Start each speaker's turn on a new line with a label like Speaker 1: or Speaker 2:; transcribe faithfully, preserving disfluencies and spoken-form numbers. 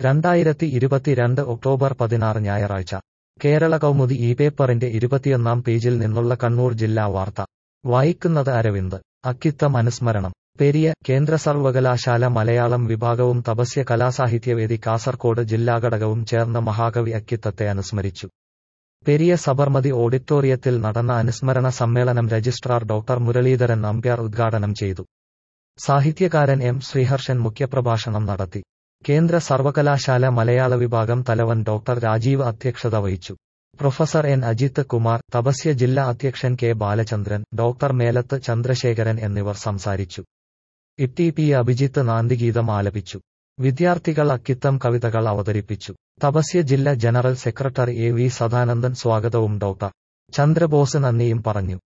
Speaker 1: രണ്ടായിരത്തി ഇരുപത്തിരണ്ട് ഒക്ടോബർ പതിനാറ് ഞായറാഴ്ച കേരള കൗമുദി ഈ പേപ്പറിന്റെ ഇരുപത്തിയൊന്നാം പേജിൽ നിന്നുള്ള കണ്ണൂർ ജില്ലാ വാർത്ത വായിക്കുന്നത് അരവിന്ദ്. അക്കിത്തം അനുസ്മരണം. പെരിയ കേന്ദ്ര സർവകലാശാല മലയാളം വിഭാഗവും തപസ്യ കലാസാഹിത്യവേദി കാസർകോട് ജില്ലാ ഘടകവും ചേർന്ന് മഹാകവി അക്കിത്തത്തെ അനുസ്മരിച്ചു. പെരിയ സബർമതി ഓഡിറ്റോറിയത്തിൽ നടന്ന അനുസ്മരണ സമ്മേളനം രജിസ്ട്രാർ ഡോക്ടർ മുരളീധരൻ നമ്പ്യാർ ഉദ്ഘാടനം ചെയ്തു. സാഹിത്യകാരൻ എം ശ്രീഹർഷൻ മുഖ്യപ്രഭാഷണം നടത്തി. കേന്ദ്ര സർവകലാശാല മലയാള വിഭാഗം തലവൻ ഡോക്ടർ രാജീവ് അധ്യക്ഷത വഹിച്ചു. പ്രൊഫസർ എൻ അജിത്ത് കുമാർ, തപസ്യ ജില്ലാ അധ്യക്ഷൻ കെ ബാലചന്ദ്രൻ, ഡോക്ടർ മേലത്ത് ചന്ദ്രശേഖരൻ എന്നിവർ സംസാരിച്ചു. ഇട്ടി പി അഭിജിത്ത് നാന്ദിഗീതം ആലപിച്ചു. വിദ്യാർത്ഥികൾ അക്കിത്തം കവിതകൾ അവതരിപ്പിച്ചു. തപസ്യ ജില്ലാ general secretary A V Sadanandan സ്വാഗതവും ഡോക്ടർ ചന്ദ്രബോസ് നന്ദിയും പറഞ്ഞു.